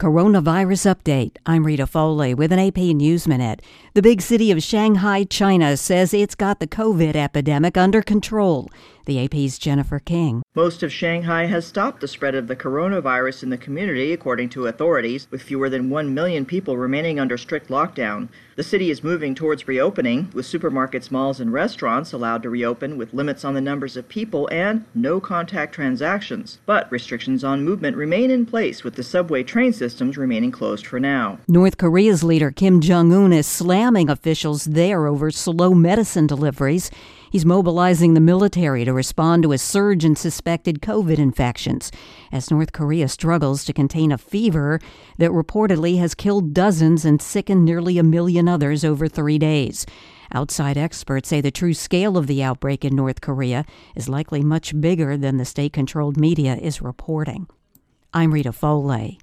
Coronavirus update. I'm Rita Foley with an AP News Minute. The big city of Shanghai, China says it's got the COVID epidemic under control. The AP's Jennifer King. Most of Shanghai has stopped the spread of the coronavirus in the community, according to authorities, with fewer than 1 million people remaining under strict lockdown. The city is moving towards reopening, with supermarkets, malls, and restaurants allowed to reopen with limits on the numbers of people and no-contact transactions. But restrictions on movement remain in place, with the subway train systems remaining closed for now. North Korea's leader Kim Jong-un is slamming officials there over slow medicine deliveries. He's mobilizing the military to respond to a surge in suspected COVID infections as North Korea struggles to contain a fever that reportedly has killed dozens and sickened nearly 1 million others over 3 days. Outside experts say the true scale of the outbreak in North Korea is likely much bigger than the state-controlled media is reporting. I'm Rita Foley.